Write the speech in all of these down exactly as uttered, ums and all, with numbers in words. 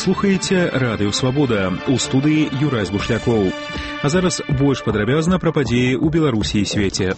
Вы слухаеце Радыё Свабода, у студыі Юрай Бушлякоў. А зараз больш падрабязна пра падзеі ў Беларусі і свеце.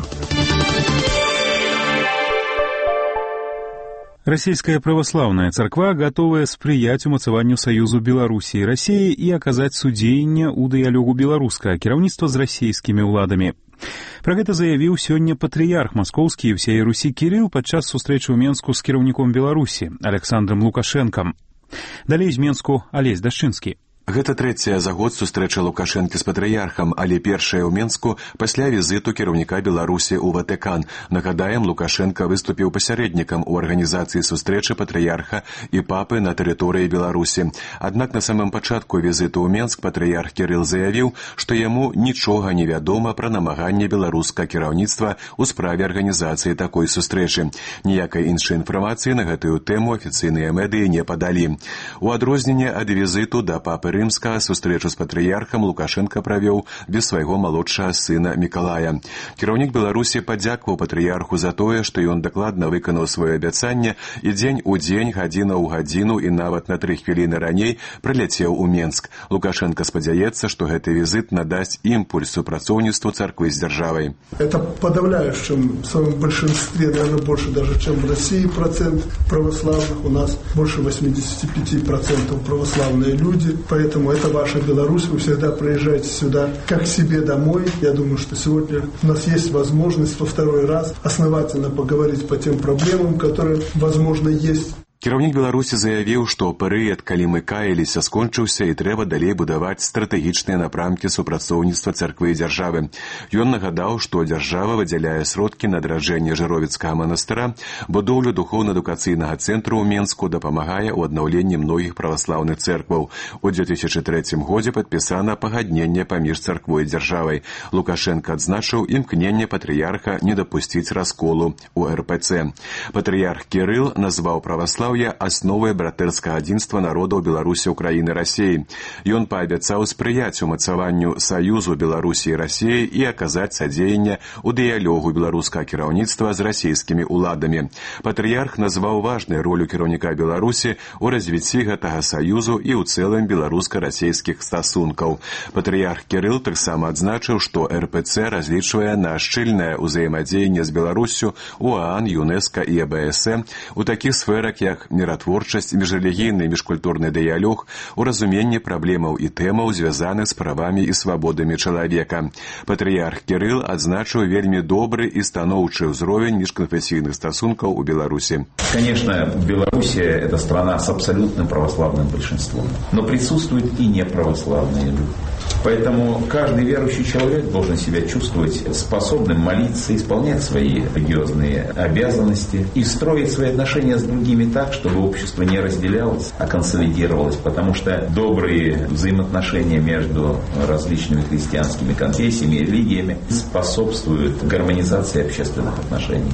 Российская православная церква готовая спрыяць умацаванню саюзу Беларусі і России и оказать судзейнне ў дыялогу беларускага кіраўніцтва з расійскімі ўладамі. Пра гэта заявіў сёння патрыярх маскоўскі і ўсяе Русі Кірыл падчас сустрэчы ў Менску з кіраўніком Беларусі Александром Лукашэнкам. Далей з Менску Алесь Дашчынскі. Гэта трэцяя за год сустрэча Лукашэнкі з патрыярхам, але першая ў Менску пасля візіту кіраўніка Беларусі ў Ватыкан. Нагадаем, Лукашэнка выступіў пасярэднікам у арганізацыі сустрэчы патрыярха і папы на тэрыторыі Беларусі. Аднак на самым пачатку візіту ў Менск патрыярх Кірыл заявіў, што яму нічога не вядома пра намаганне беларускага кіраўніцтва ў справе арганізацыі такой сустрэчы. Ніякай іншай інфармацыі на гэтую тэму афіцыйныя медыі не падалі. У адрозненне ад візіту да папы Рымскага сустрэчу з патрыярхам Лукашэнка правёў без свайго малодшага сына Мікалая. Кіраўнік Беларусі падзякаваў патрыярху за тое, што ён дакладна выканаў сваё абяцанне і дзень у дзень, гадзіна ў гадзіну і нават на тры хвіліны раней прыляцеў у Менск. Лукашэнка спадзяецца, што гэты візіт надасць імпульс супрацоўніцтву царквы з дзяржавай. Это подавляющем в своем большинстве, наверное, больше даже, чем в России, процент православных. У нас больше восемьдесят пять процентов православные люди. Поэтому это ваша Беларусь, вы всегда приезжаете сюда как к себе домой. Я думаю, что сегодня у нас есть возможность во второй раз основательно поговорить по тем проблемам, которые, возможно, есть. Кіраўнік Беларусі заявіў, што перыяд, калі мы каяліся, скончыўся і трэба далей будаваць стратэгічныя напрамкі супрацоўніцтва царквы і дзяржавы. Ён нагадаў, што дзяржава выдзяляе сродкі на адраджэнне Жыровіцкага манастыра, будоўлю духоўна-адукацыйнага цэнтру ў Менску, дапамагае ў аднаўленні многіх праваслаўных цэркваў. У дзве тысячы трэцім годзе падпісана пагадненне паміж царквой і дзяржавай. Лукашэнка адзначыў імкненне патрыярха не дапусціць расколу ў эр пэ цэ. Патрыярх Кірыл назваў праваслаў асновай братэрскага адзінства народаў Беларусі, Украіны, Расіі. Ён паабяцаў спрыяць умацаванню саюзу Беларусі і Расіі і аказаць садзеянне ў дыялогу беларускага кіраўніцтва з расійскімі ўладамі. Патрыярх назваў важнай ролю кіраўніка Беларусі ў развіцці гэтага саюзу і ў цэлым беларуска-расійскіх стасункаў. Патрыярх Кірыл таксама адзначыў, што эр пэ цэ разлічвае на шчыльнае ўзаемадзеянне з Беларуссю у ААН, ЮНЕСКА і а бэ эс э у такіх сферах, як міратворчасць, міжрэлігійны і міжкультурны дыялог, у разуменні праблемаў і тэмаў, звязаных з правамі і свабодамі чалавека. Патрыярх Кірыл адзначыў вельмі добры і станоўчы ўзровень міжканфесійных стасункаў у Беларуси. Конечно, Белоруссия – это страна с абсолютным православным большинством, но присутствуют и неправославные люди. Поэтому каждый верующий человек должен себя чувствовать способным молиться, исполнять свои религиозные обязанности и строить свои отношения с другими так, чтобы общество не разделялось, а консолидировалось, потому что добрые взаимоотношения между различными христианскими конфессиями и религиями способствуют гармонизации общественных отношений.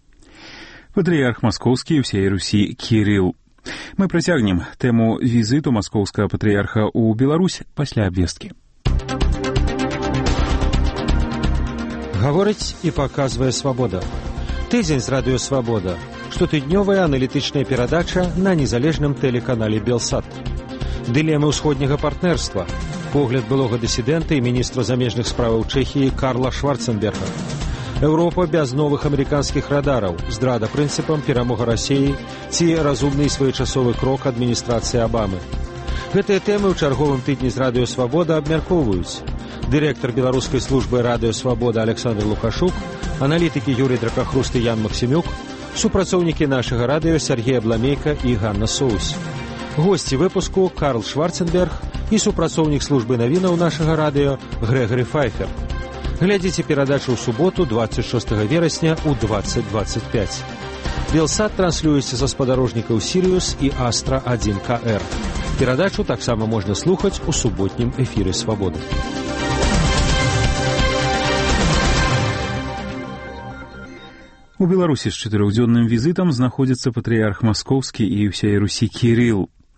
Патрыярх Маскоўскі і ўсяй Русі Кірыл. Мы працягнем тэму візіту маскоўскага патрыярха ў Беларусь пасля абвесткі. Гаворыць і паказвае свабода. Тыдзень з радыё Свабода. Штотыднёвая аналітычная перадача на незалежным тэлеканале Белсат. Дылемы ўсходняга партнерства. Погляд былога дысідэнта і міністра замежных справаў Чэхіі Карла Шварценберга. Еўропа без новых амерыканскіх радараў, здрада прынцыпам, перамога Расіі ці разумны і своечасовы крок адміністрацыі Абамы. Гэтыя тэмы ў чарговым тыдні з радыё Свабода абмяркоўваюць. Дырэктар беларускай службы радыё Свабода Александр Лукашук, аналітыкі Юрий Дракахруст і Ян Максімюк, супрацоўнікі нашага радыё Сергей Абламейка і Ганна Соус. Госці выпуску Карл Шварценберг і супрацоўнік службы навінаў нашага радыё Грэгары Файфер. Глядзіце перадачу ў суботу двадцать шостага верасня ў двадцать двадцать пять. Белсат транслюецца са спадарожнікаў Сіриус і Астра один ка эр. Перадачу таксама можна слухаць у суботнім эфіры Свабоды. У Беларусі з чатырохдзённым візітам знаходзіцца патрыярх Маскоўскі і ўсяй Русі Кірыл.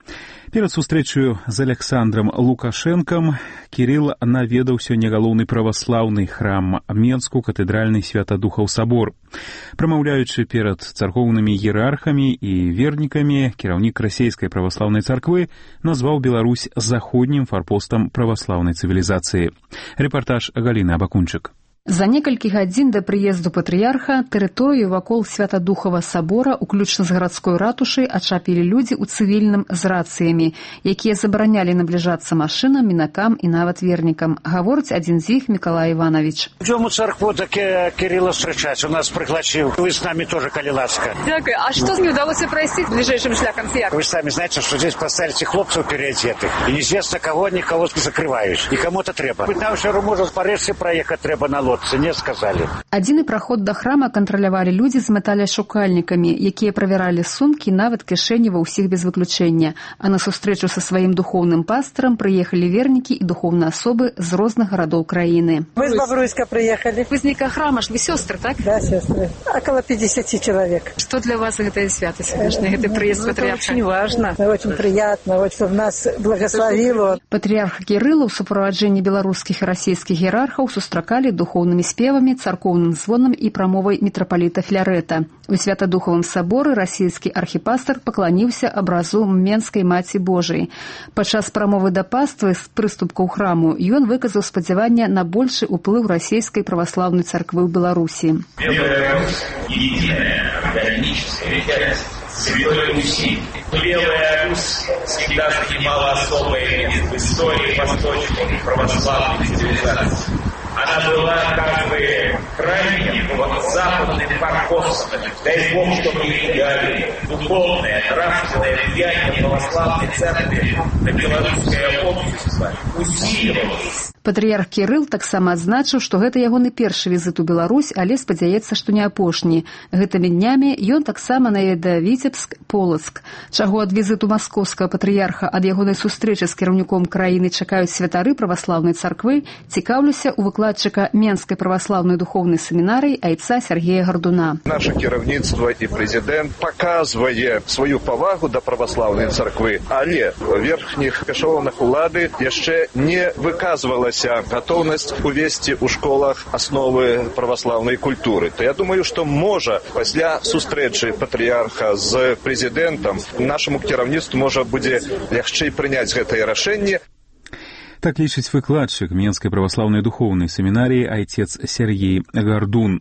Перад сустрэчаю з Александром Лукашэнкам Кірыл наведаў сёння галоўны праваслаўны храм Менску катэдральны Святадухаў сабор. Прамаўляючы перад царкоўнымі іерархамі і вернікамі, кіраўнік расійскай праваслаўнай царквы назваў Беларусь заходнім фарпостам праваслаўнай цывілізацыі. Рэпартаж Галіны Абакунчык. За некалькі гадзін да прыезду патрыярха тэрыторыю вакол Святадухава сабора, уключна з гарадской ратушай, ачапілі людзі ў цывільным з рацыямі, якія забаранялі набліжацца машынам, мінакам і нават вернікам. Гаворыць адзін з іх Мікалай Іванович. Идем у церкву, так Кирилла встречать. У нас пригласил. Вы с нами тоже, коли ласка. Дякую. А что не удалось пройти ближайшим шляхом? Вы сами знаете, что здесь поставили хлопцев переодетых. И неизвестно кого, никого закрывают. И кому-то треба. Нам все равно может по рельсе проехать треба на лодке. Не сказали. Адзіны праход да храма кантралявалі людзі з металяшукальнікамі, якія правяралі сумкі, нават кішэні ва ўсіх без выключэння. А на сустрэчу са сваім духоўным пастырам прыехалі вернікі і духоўныя асобы з розных гарадоў краіны. Мы з Бобруйска приехали. Вызника храма, вы сестры, так? Да, сестры. Около пятьдесят человек. Что для вас это свято, конечно, это приезд патриарха? Это очень важно, очень приятно, вот, чтобы нас благословил. Патріарх Кірыла ў суправаджэнні беларускіх і расійскіх іерархаў сустракалі духоўнымі спевамі, царкоўным звонам і прамовай мітрапаліта Флярэта. У Святадухавым саборы расійскі архіпастар пакланіўся абразу Менскай Маці Божай. Падчас прамовы да паствы з прыступкаў храму ён выказаў спадзяванне на большы ўплыў расійскай праваслаўнай царквы ў Беларусі. Белая Русь – единая органическая часть Святой Руси. Белая Русь всегда занимала особое место в истории восточной православной цивилизации. Она была как бы крайним западным форпостом. Дай Бог, чтобы мы дали духовное, нравственное влияние православной церкви на белорусское общество усиливалось. Патрыярх Кірыл таксама адзначыў, што гэта ягоны першы візіт у Беларусь, але спадзяецца, што не апошні. Гэтымі днямі ён таксама наведае Віцебск, Полацк. Чаго ад візіту маскоўскага патрыярха, ад ягонай сустрэчы з кіраўніком краіны чакаюць святары праваслаўнай царквы, цікаўлюся у выкладчыка Менскай праваслаўнай духоўнай семінарыі айца Сергея Гардуна. Наше кіраўніцтва і прэзідэнт паказвае сваю павагу да праваслаўнай царквы, але верхніх эшалонах улады яшчэ не выказвала готовность увести у школах основы православной культуры. То я думаю, что можа пасля сустрэчы патрыярха з прэзідэнтам нашаму кіраўніцтву можа будзе лягчэй прыняць гэтае рашэнне. Так лічыць выкладчык Менскай праваслаўнай духоўнай семінарыі айцец Сергей Гардун.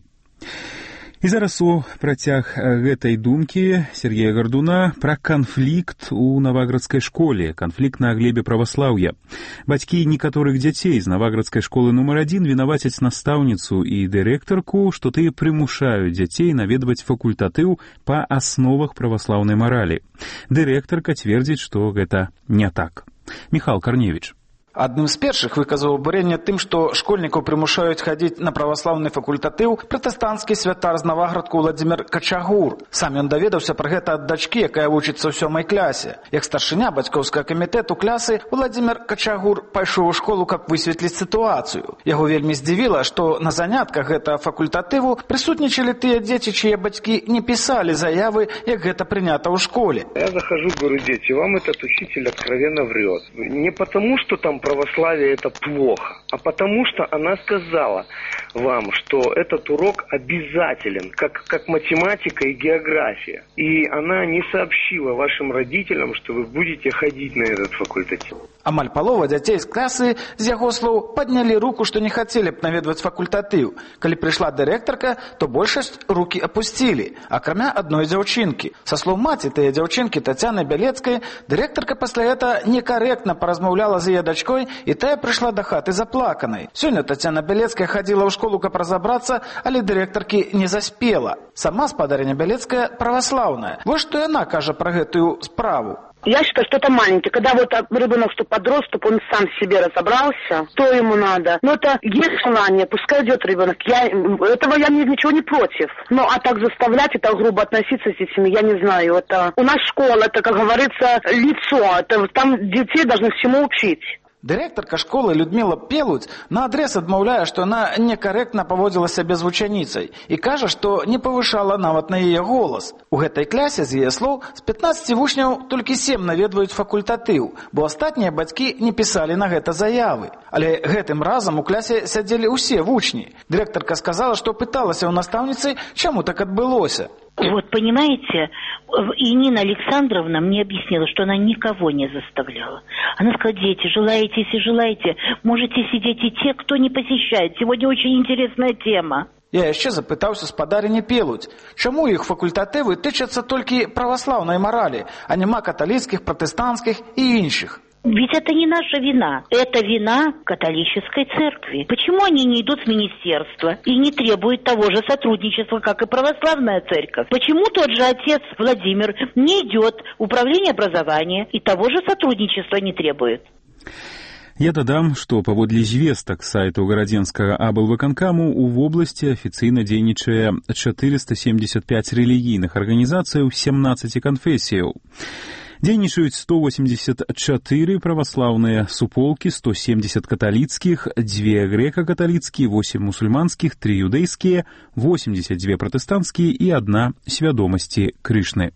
І зараз у працяг гэтай думкі Сергея Гардуна пра канфлікт у наваградскай школе, канфлікт на глебе праваслаўя. Бацькі некаторых дзяцей з наваградскай школы нумар адзін вінавацяць настаўніцу і дырэктарку, што тыя прымушаюць дзяцей наведваць факультатыў па асновах праваслаўнай маралі. Дырэктарка цвердзіць, што гэта не так. Міхал Карневіч. Адным з першых выказаў абурэнне тым, што школьнікаў прымушаюць хадзіць на праваслаўны факультатыў пратэстанцкі святар з Наваградку Владзімір Качагур. Сам ён даведаўся пра гэта ад дачкі, якая вучыцца ў сёмай клясе. Як старшыня бацькоўскага камітэту клясы, Владзімір Качагур пайшоў у школу, каб высветліць сітуацыю. Яго вельмі здзівіла, што на занятках гэтага факультатыву прысутнічалі тыя дзеці, чые бацькі не пісалі заявы, як гэта прынята ў школе. Я захожу, говорю, дети, вам этот учитель откровенно врет. Не потому, что там православие это плохо, а потому что она сказала вам, что этот урок обязателен, как, как математика и география. И она не сообщила вашим родителям, что вы будете ходить на этот факультатив. Амаль палова дзяцей з класы, з яго слоў, паднялі руку, што не хацелі б наведваць факультатыў. Калі прыйшла дырэктарка, то большасць рукі апусцілі, акрамя адной дзяўчынкі. Са слоў маці тыя дзяўчынкі Тацяны Бялецкай, дырэктарка пасля гэта некарэктна паразмаўляла з яе дачкой, і тая прыйшла да хаты заплаканай. Сёння Тацяна Бялецкая хадзіла ў школу, каб разабрацца, але дырэктаркі не заспела. Сама спадарыня Бялецкая праваслаўная. Вось што яна кажа пра гэтую справу. Я считаю, что это маленький. Когда вот ребенок, что подрос, чтобы он сам в себе разобрался, что ему надо. Но это есть желание, пускай идет ребенок. Я, этого я ничего не против. Ну, а так заставлять, это грубо относиться с детьми, я не знаю. Это у нас школа, это, как говорится, лицо. Это, там детей должны всему учить. Дырэктарка школы Людмила Пелудзь наадрэз адмаўляе, што яна некарэктна паводзіла сябе з вучаніцай і кажа, што не павышала нават на яе голас. У гэтай клясе, з яе слоў, з пятнаццаці вучняў толькі сем наведваюць факультатыў, бо астатнія бацькі не пісалі на гэта заявы. Але гэтым разам у клясе сядзелі ўсе вучні. Дырэктарка сказала, што пыталася ў настаўніцы, чаму так адбылося. Вот, понимаете, и Нина Александровна мне объяснила, что она никого не заставляла. Она сказала: дети, желаете, если желаете, можете сидеть и те, кто не посещает. Сегодня очень интересная тема. Я яшчэ запытаўся спадарыні Пелудзь, чаму іх факультатывы тычацца толькі праваслаўнай маралі, а няма каталіцкіх, пратэстанцкіх і іншых. Ведь это не наша вина. Это вина католической церкви. Почему они не идут с министерства и не требуют того же сотрудничества, как и православная церковь? Почему тот же отец Владимир не идет в управление образования и того же сотрудничества не требует? Я дадам, што паводле звестак сайту гарадзенскага аблвыканкаму у вобласці афіцыйна дзейнічае чатырыста семьдесят пять рэлігійных арганізацый семнаццаці канфесіяў. Дзейнічаюць сто восемьдесят четыре праваслаўныя суполкі, сто семьдесят каталіцкіх, две грэка-каталіцкія, восемь мусульманскіх, три юдэйскія, восемьдесят два пратэстанцкія і одна свядомасці Крышны.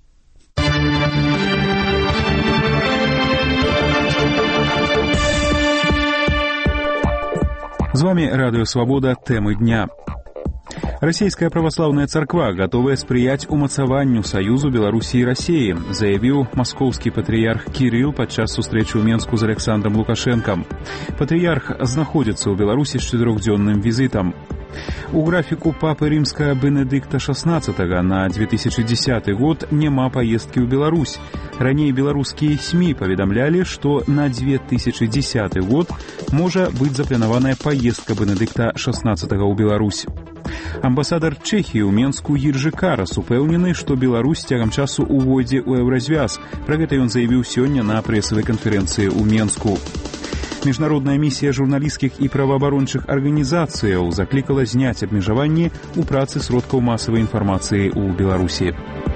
З вами Радио Свобода. Темы дня. Российская православная церква готовая спрыять умацаванню Союзу Беларуси и России, заявил московский патриарх Кирилл подчас сустрэчы ў Менску з Александром Лукашенком. Патриарх знаходится у Беларуси с четырехдневным визитом. У графику папы римского Бенедикта шестнадцатого на две тысячи десятый год няма поездки в Беларусь. Ранее белорусские СМИ поведомляли, что на две тысячи десятый год может быть запланованная поездка Бенедикта шестнадцатого в Беларусь. Амбасадар Чехии ў Менску Іржы Карас упэўнены, што Беларусь цягам часу увойдзе ў еўразвяз. Пра гэта ён заявіў сёння на прэсавай канферэнцыі ў Менску. Міжнародная місія журналісцкіх і праваабарончых арганізацыяў заклікала зняць абмежаванні ў працы сродкаў масавай інфармацыі ў Беларусі.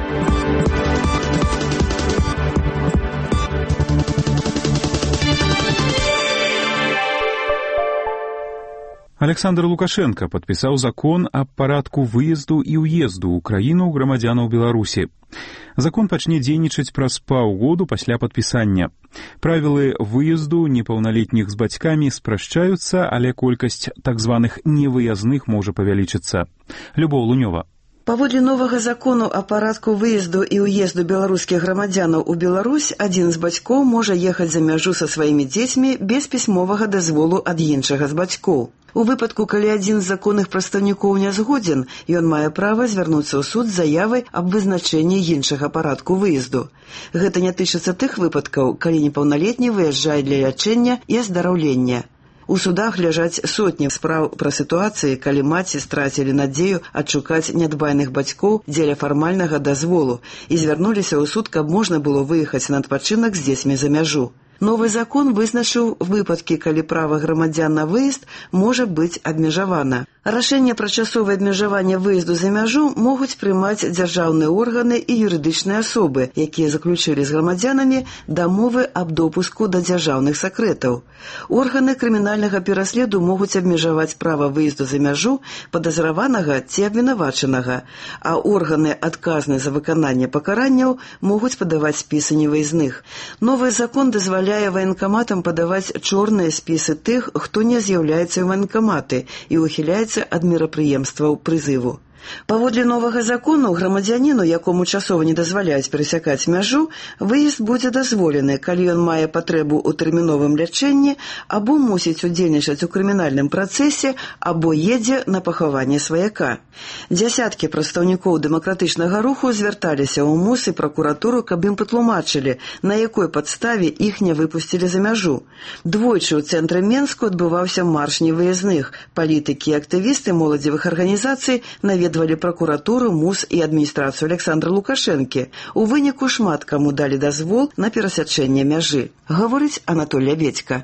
Александр Лукашенко подписал закон об парадку выезду и уезду ў краіну грамадзянаў Беларусі. Закон пачне дзейнічаць праз паўгоду пасля падпісання. Правілы выезду непаўналетніх з бацькамі спрашчаюцца, але колькасць так званых невыязных можа павялічыцца. Любоў Лунёва. Паводле новага закону о парадку выезду і ўезду беларускіх грамадзянаў у Беларусь, адзін з бацькоў можа ехаць за мяжу са сваімі дзецьмі без пісьмовага дазволу ад іншага з бацькоў. У выпадку, калі адзін з законных прадстаўнікоў не згодзін, ён мае права звярнуцца ў суд з заявай аб вызначэнні іншага парадку выезду. Гэта не тычыцца тых выпадкаў, калі непаўналетні выязджае для лячэння і аздараўлення. У судах ляжаць сотні спраў пра сітуацыі, калі маці страцілі надзею адшукаць нядбайных бацькоў дзеля фармальнага дазволу і звярнуліся ў суд, каб можна было выехаць на адпачынак з дзецьмі за мяжу. Новы закон вызначыў выпадкі, калі права грамадзян на выезд можа быць абмежавана. Рашэнне пра часовае абмежаванне выезду за мяжу могуць прымаць дзяржаўныя органы і юрыдычныя асобы, якія заключылі з грамадзянамі дамовы аб допуску да дзяржаўных сакрэтаў. Органы крымінальнага пераследу могуць абмежаваць права выезду за мяжу падазраванага ці абвінавачанага, а органы, адказныя за выкананне пакаранняў, могуць падаваць спісы невыязных. Новы закон дазваляе ваенкаматам падаваць чорныя спісы тых, хто не з'яўляецца ў ваенкаматы і ухіляецца ад мерапрыемстваў прызыву. Паводле новага закону грамадзяніну, якому часова не дазваляюць перасякаць мяжу, выезд будзе дазволены, калі ён мае патрэбу ў тэрміновым лячэнні або мусіць удзельнічаць у крымінальным працэсе, або едзе на пахаванне сваяка. Дзясяткі прадстаўнікоў дэмакратычнага руху звярталіся ў МУС і пракуратуру, каб ім патлумачылі, на якой падставе іх не выпусцілі за мяжу. Двойчы ў цэнтры Менску адбываўся марш невыязных. Палітыкі і актывісты моладзевых арганізацый наведвалі прокуратуру, МУС і адміністрацыю Александра Лукашэнкі. У выніку шмат каму далі дазвол на перасячэнне мяжы. Гаворыць Анатоль Лябедзька. Улады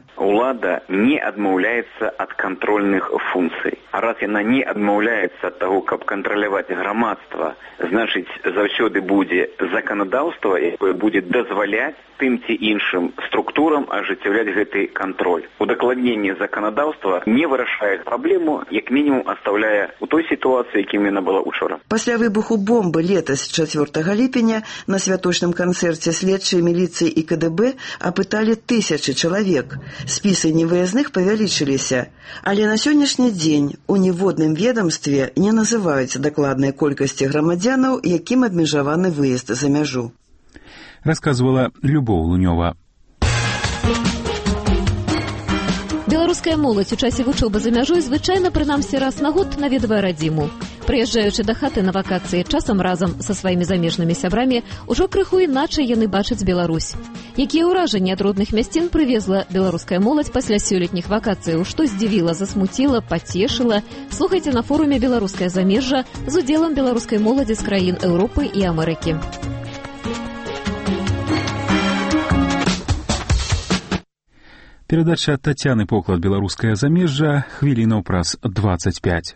улада не адмаўляецца ад кантрольных функцый. А раз яна не адмаўляецца ад таго, каб кантраляваць грамадства, значыць, заўсёды будзе заканадаўства, якое будзе дазваляць тым ці іншым структурам ажыццяўляць гэты кантроль. Удакладненне заканадаўства не вырашае праблему, як мінімум астаўляе у той сітуацыі, якім яна была учора. Пасля выбуху бомбы летась чацвёртага ліпеня на святочным канцэрце следчыя міліцыі і ка дэ бэ апыталі тысячы чалавек. Спісы невыязных павялічыліся. Але на сённяшні дзень у ніводным ведамстве не называюць дакладнай колькасці грамадзянаў, якім абмежаваны выезд за мяжу. Рассказывала Любоў Лунёва. Беларуская моладзь у часе вучобы за мяжой звычайна прынамсі раз на год наведвае радзіму. Прыязджаючы да хаты на вакацыі, часам разам са сваімі замежнымі сябрамі, ужо крыху іначай яны бачаць Беларусь. Якія ўражанні ад родных мясцін прывезла беларуская моладзь пасля сёлетніх вакацыяў, што здзівіла, засмуціла, пацешыла, слухайце на форуме «Беларускае замежжа» з удзелам беларускай моладзі з краін Еўропы і Амерыкі. Перадача Тацяны Поклад «Беларускае замежжа» хвілінаў праз дваццаць пяць.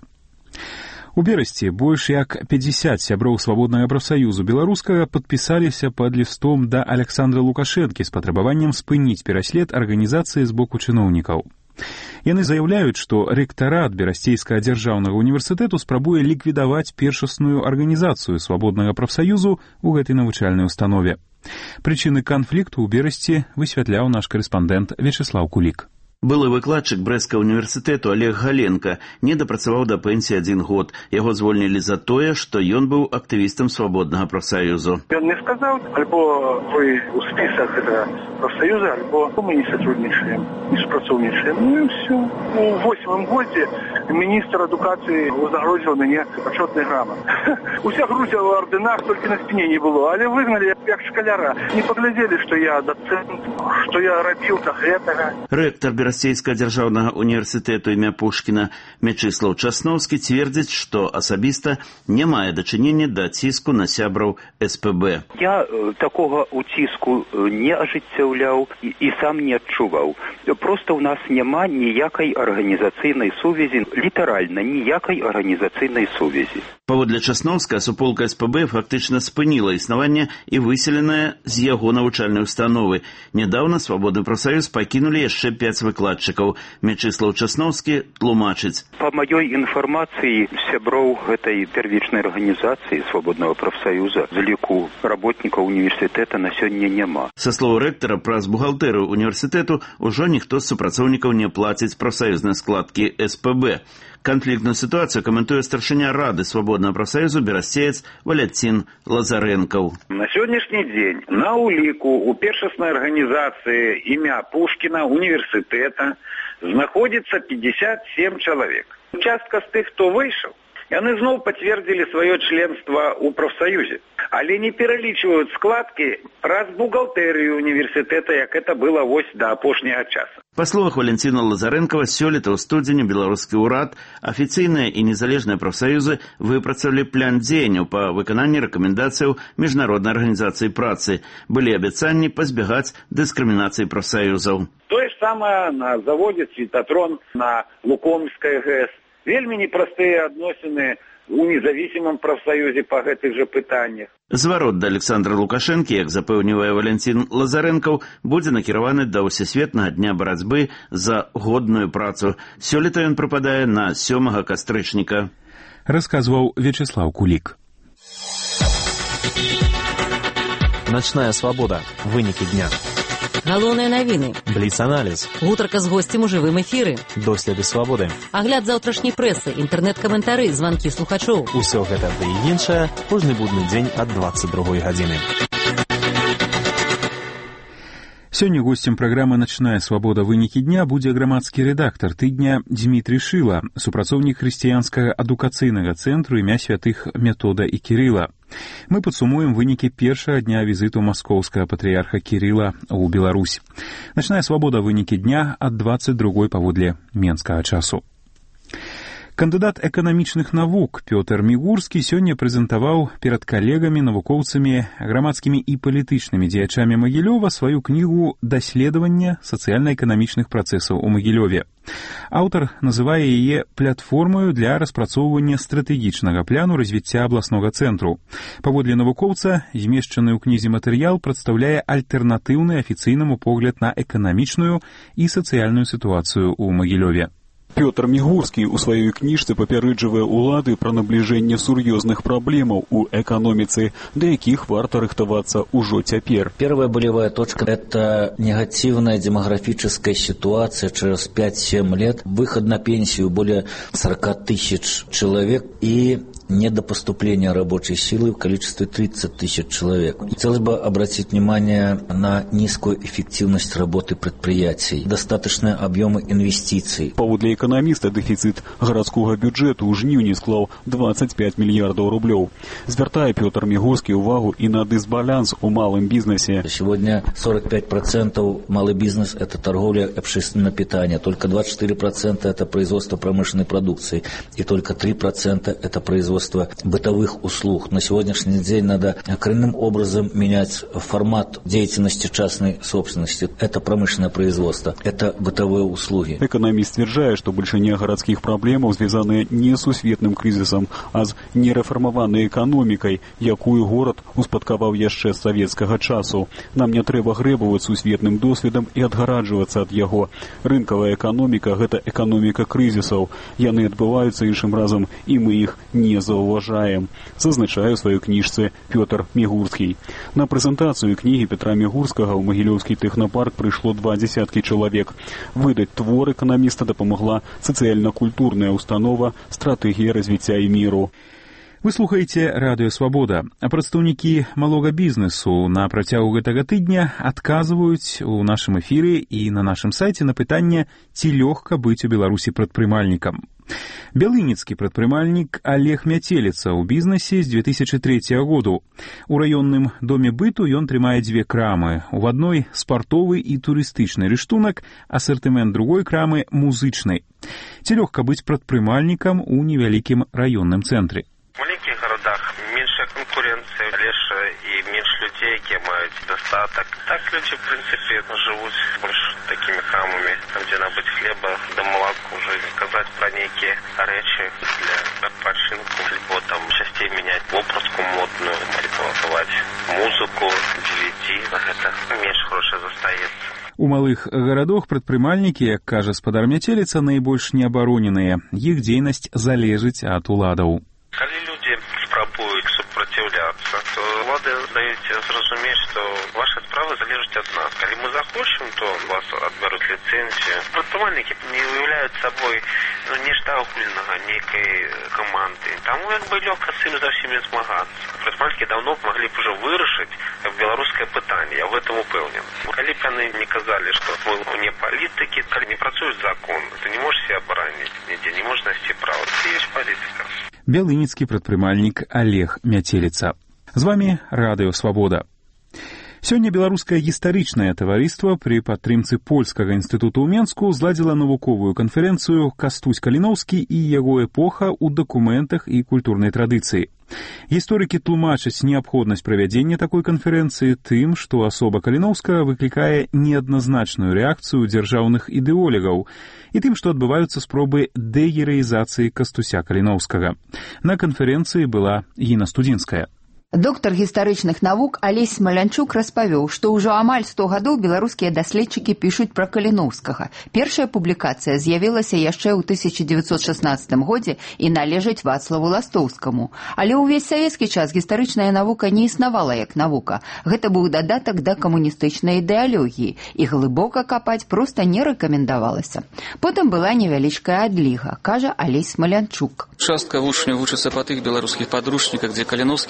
У Берасці больш як пятьдесят сяброў свабоднага прафсаюзу беларускага падпісаліся пад лістом да Александра Лукашэнкі з патрабаваннем спыніць пераслед арганізацыі з боку чыноўнікаў. Яны заяўляюць, што рэктарат Берасцейскага дзяржаўнага універсітэту спрабуе ліквідаваць першасную арганізацыю свабоднага прафсаюзу ў гэтай навучальнай установе. Прычыны канфлікту ў Берасці высвятляў наш карэспандэнт Вячеслаў Кулік. Былы выкладчык Брэсцкага універсітэту Олег Галенка не дапрацаваў да пенсіі адзін год. Яго звольнілі за тое, што ён быў актывістам свабоднага прафсаюзу. Ён мне сказаў, альбо вы у спісах гэтага прафсаюза, альбо мы не сотрудничаем, не супрацоўнічаем. Ну і ўсё. У восьмым годзе міністр адукацыі узагрозіў мяне пачётнай грамат. Уся Грузія ў ардынах, толькі на спіне не было, але выгналі як шкаляра. Не паглядзелі, што я дацэнт, што я рабіў да гэтага. Рэктар Берасцейскага дзяржаўнага універсітэту імя Пушкіна Мячыслаў Часноўскі цвердзіць, што асабіста не мае дачынення да ціску на сябраў эс пэ бэ. Я э, такога уціску не ажыццяўляў і, і сам не адчуваў. Проста ў нас няма ніякай арганізацыйнай сувязі, літаральна ніякай арганізацыйнай сувязі. Паводле Часноўскага, суполка эс пэ бэ фактычна спыніла існаванне і выселеная з яго навучальнай установы. Нядаўна свабодны прафсаюз пакінулі яшчэ пяць выкладчыкаў. Мячыслаў Часноўскі тлумачыць. Па маёй інфармацыі, сяброў гэтай первічнай арганізацыі свабоднага прафсаюза з ліку работнікаў універсітэта на сёння няма. Са слоў рэктара, праз бухгалтэрыю універсітэту ўжо ніхто з супрацоўнікаў не плаціць прафсаюзнай складкі эс пэ бэ. Канфліктную сітуацыю каментуе старшыня рады свабоднага прафсаюзу берасцеец Валяцін Лазарэнкаў. На сённяшні дзень на ўліку у першаснай арганізацыі імя Пушкіна універсітэта знаходзіцца пятьдесят семь чалавек. Частка з тых, хто выйшаў, яны зноў пацвердзілі сваё членства ў прафсаюзе, але не пералічваюць складкі праз бухгалтэрыю універсітэта, як это было вось да апошняга часу. Па словах Валянціна Лазарэнкава, сёлета ў студзені беларускі ўрад, афіцыйныя і незалежныя прафсаюзы выпрацавалі план дзеянняў па выкананні рэкамендацыяў міжнароднай арганізацыі працы. Былі абяцанні пазбягаць дыскрымінацыі прафсаюзаў. Тое ж самае на заводзе «Цветатрон» на Лукомскай ГЭС. Вельмі непростыя адносіны у независимым прафсаюзе па гэтых жа пытаннях. Зварот да Александра Лукашэнкі, як запэўнівае Валянцін Лазарэнкаў, будзе накіраваны да ўсесветнага дня барацьбы за годную працу. Сёлета ён прыпадае на сёмага кастрычніка. Расказваў Вячеслаў Кулік. Начная свабода. Вынікі дня. Галоўныя навіны. Бліц-аналіз. Гутарка з госцем у жывым эфіры. Доследы свабоды. Агляд заўтрашняй прэсы, інтэрнэт-каментары, званкі слухачоў. Усё гэта ды і іншае кожны будны дзень ад дваццаць другой гадзіны. Сёння госцем праграмы «Начная свабода. Вынікі дня» будзе грамадскі рэдактар тыдня Дмітрий Шыла, супрацоўнік хрысціянскага адукацыйнага цэнтру імя святых Метода і Кірыла. Мы падсумуем вынікі першага дня візіту маскоўскага патрыярха Кірыла ў Беларусь. «Начная свабода. Вынікі дня» ад дваццаць другой паводле менскага часу. Кандыдат эканамічных навук Пётр Мігурскі сёння прэзентаваў перад калегамі, навукоўцамі, грамадскімі і палітычнымі дзеячамі Магілёва сваю кнігу «Даследаванне сацыяльна-эканамічных працэсаў у Магілёве». Аўтар называе яе платформаю для распрацоўвання стратэгічнага пляну развіцця абласнога цэнтру. Паводле навукоўца, змешчаны ў кнізе матэрыял прадстаўляе альтэрнатыўны афіцыйнаму погляд на эканамічную і сацыяльную сітуацыю ў Магілёве. Пётр Мігурскі у сваёй кніжцы папярэджвае ўлады пра набліжэнне сур'ёзных праблемаў у эканоміцы, да якіх варта рыхтавацца ўжо цяпер. Первая болевая точка – это негативная демографическая ситуация через пять-семь лет, выход на пенсию более сорок тысяч человек и недопоступление рабочей силы в количестве тридцать тысяч человек. Хотелось бы обратить внимание на низкую эффективность работы предприятий, достаточные объемы инвестиций. Паводле эканаміста дэфіцыт гарадскога бюджэту ў жніўні склаў двадцать пять мільярдаў рублёў. Звяртае Пётр Мігурскі увагу і на дысбаланс у малым бізнесе. Сегодня сорок пять процентов малый бизнес – это торговля общественного питания, только двадцать четыре процента – это производство промышленной продукции, и только три процента – это производство бытовых услуг. На сегодняшний день надо коренным образом менять формат деятельности частной собственности. Это промышленное производство, это бытовые услуги. Экономист стверджае, што большинство городских проблем связаны не с сусветным кризисом, а с нерэфармаванай экономикой, якую город успадкаваў яшчэ з савецкага часу. Нам не трэба грэбаваць сусветным досведам і адгараджвацца ад яго. Рынкавая экономика – гэта экономика кризисов. Яны адбываюцца іншым разам, і мы іх не зауважаем, зазначае ў сваёй кніжцы Пётр Мігурскі. На прэзентацыю кнігі Петра Мігурскага ў Магілёўскі тэхнапарк прыйшло два дзесяткі чалавек. Выдаць твор эканаміста дапамагла сацыяльна-культурная установа «Стратэгія развіцця і міру». Вы слухаеце Радыё Свабода, а прадстаўнікі малога бізнесу на працягу гэтага тыдня адказваюць у нашым эфіры і на нашым сайце на пытанне, ці лёгка быць у Беларусі прадпрымальнікам. Бялыніцкі прадпрымальнік Олег Мяцеліца ў бізнесе з две тысячи третьего году. У раённым доме быту ён трымае дзве крамы. У адной спартовы і турыстычны рыштунак, асартымент другой крамы музычнай. Ці лёгка быць прадпрымальнікам у невялікім раённым цэнтры? В маленьких городах меньше конкуренции, легче и меньше людей, которые имеют достаток. Так люди, в принципе, живут больше такими храмами, там, где надо быть хлеба, да молока уже, сказать про некие речи для отпочинку, либо там частей менять опраску модную, репетовать музыку, ди ви ди, это меньше грошей застаецца. У малых гарадах прадпрымальнікі, як кажа спадар Мяцеліца, найбольш неабароненыя. Іх дзейнасць залежыць ад уладаў. Калі люди спрабуюць супраціўляцца, то улады даюць зразумець, што ваша справа залежыць ад нас. Калі мы захочам, то вас адбяруць ліцэнзію. Прадпрымальнікі не уяўляюць сабой ну, нешта агульнага, нейкай каманды. Таму як бы лёгка з ім за ўсімі змагацца. Прадпрымальнікі даўно б маглі б ужо вырашыць беларускае пытанне, я в этом упэўнен. Калі б яны не казалі, што мы не палітыкі, калі не працуюць закон, ты не можаш себе абараніць, нідзе не можаш знайсці права. Це ёсць палітыка. Бялыніцкі прадпрымальнік Олег Мяцеліца. З вами Радыё Свабода. Сёння беларускае гістарычнае таварыства пры падтрымцы польскага інстытута ў Менску зладзіла навуковую канферэнцыю «Кастусь Каліноўскі і яго эпоха ў дакументах і культурнай традыцыі». Гісторыкі тлумачаць неабходнасць правядзення такой канферэнцыі тым, што асоба Каліноўскага выклікае неадназначную рэакцыю дзяржаўных ідэолегаў і тым, што адбываюцца спробы дэгераізацыі Кастуся Каліноўскага. На канферэнцыі была Гіна Студзінская. Доктар гістарычных навук Алесь Смалянчук распавёў, што ўжо амаль сто гадоў беларускія даследчыкі пішуць пра Каліноўскага. Першая публікацыя з'явілася яшчэ ў тысяча дзевяцьсот шаснаццатым годзе і належыць Вацлаву Ластоўскаму. Але ўвесь савецкі час гістарычная навука не існавала як навука. Гэта быў дадатак да камуністычнай ідэалогіі, і глыбока капаць проста не рэкамендавалася. Потым была невялічкая адліга, кажа Алесь Смалянчук. Частка вучняў вучыцца па тых беларускіх падручніках, дзе Каліноўскі застаецца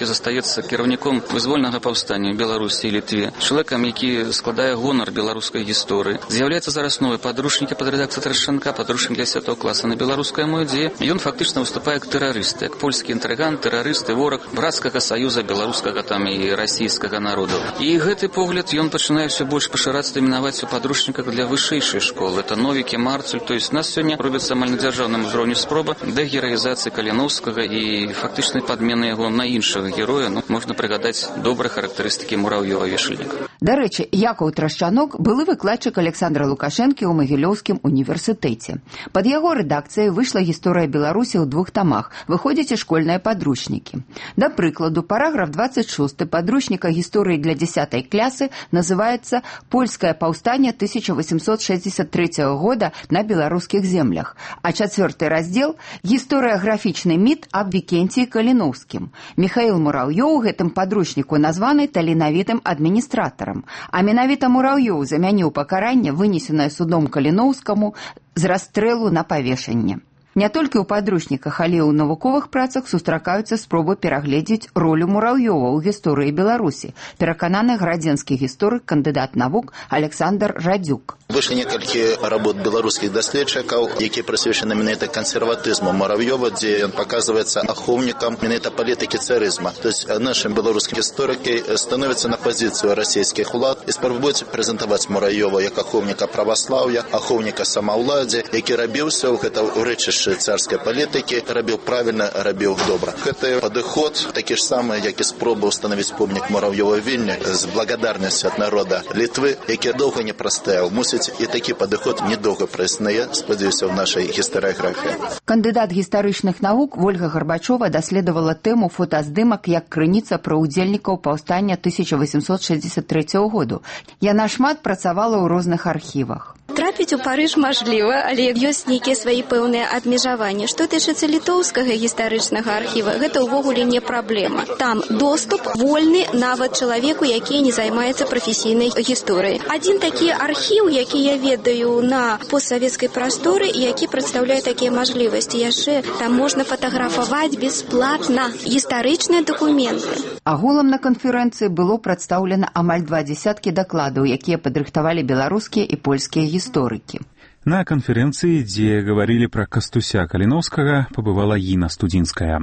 з'яўляецца кіраўніком вызвольнага паўстання ў Беларусі і Літве, чалавекам, які складае гонар беларускай гісторыі. З'яўляецца зараз новы падручнікі пад рэдакцыяй Трашчанка, падручнік для сятого класа на беларускай мове, дзе ён фактычна выступае як тэрарыст, як польскі інтрыгант, тэрарыст і вораг брацкага саюза беларускага там і расійскага народу. І гэты погляд ён пачынае ўсё больш пашырацца, дамінаваць у падручніках для вышэйшай школы. Это Новікі, Марцуль, то есть у нас сёння робіцца амаль на дзяржаўным узроўні спроба дэгераізацыі Каліноўскага і фактычнай падмены яго на іншага героя. Ну, можна прыгадаць добрыя характарыстыкі Мураўёва Вешальніка. Дарэчы, Якаў Трашчанок былы выкладчык Александра Лукашэнкі ў Магілёўскім універсітэце. Пад яго рэдакцыяй выйшла гісторыя Беларусі ў двух тамах, выходзяць і школьныя падручнікі. Да прыкладу, параграф двадцать шесть падручніка гісторыі для дзесятой класы называецца «Польскае паўстанне тысяча восемьсот шестьдесят третьего года на беларускіх землях», а чацвёрты раздзел «Гістарыяграфічны міт аб Вікенціі Каліноўскім». Міхаіл Мураўёў гэтым падручніку названы таленавітым адміністратарам, а менавіта Мураўёў замяніў пакаранне, вынесенае судом Каліноўскаму з расстрэлу на павешанне. Не толькі ў падручніках, але і ў навуковых працах сустракаюцца спробы перагледзець ролю Мураўёва ў гісторыі Беларусі, перакананы градзенскі гісторык, кандыдат навук Александр Радзюк. Вышлі некалькі работ беларускіх даследчыкаў, якія прысвечаны менавіта кансерватызму Муравьёва, дзе ён паказваецца ахоўнікам менавіта палітыкі царызма. То есть нашым беларускім гісторыкі становяцца на пазіцыю расійскіх улад і спрабуюць прэзентаваць Муравьёва як ахоўніка праваслаўя, ахоўніка самаўладдзя, які рабіўся ў гэта ўрэчышча царскай палітыкі, рабіў правільна, рабіў добра. Гэты падыход такі ж самы, як і спроба ўстанавіць помнік Муравьёва Вільні з благодарнасцю ад народа Літвы, які доўга не прастаяў. Мусіць і такі падыход недоўга праіснуе, спадзяюся, ў нашай гістарыяграфіі. Кандыдат гістарычных навук Вольга Гарбачова даследавала тэму фотаздымак як крыніца пра ўдзельнікаў паўстання тысяча восемьсот шестьдесят третьего году. Яна шмат працавала ў розных архівах. Трапіць у Парыж мажліва, але ёсць нейкія свае пэўныя абмежаванні. Што тычыцца літоўскага гістарычнага архіва, гэта ўвогуле не праблема. Там доступ вольны нават чалавеку, які не займаецца прафесійнай гісторыяй. Адзін такі архіў, які я ведаю на постсавецкай прасторы, які прадстаўляе такія мажлівасці. Яшчэ там можна фатаграфаваць бясплатна гістарычныя дакументы. Агулам на канферэнцыі было прадстаўлена амаль два дзесяткі дакладаў, якія падрыхтавалі беларускія і польскія гісторыкі. На канферэнцыі, дзе гаварылі пра Кастуся Каліноўскага, пабывала Іна Студзінская.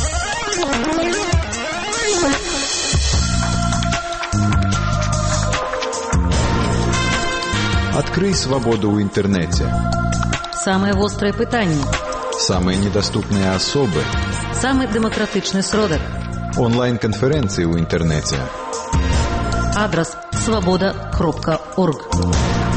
Открой свободу в интернете. Самые острые пытания. Самые недоступные особы. Самый демократичный сродок. Онлайн-конференции в интернете. Адрес свобода кропка орг.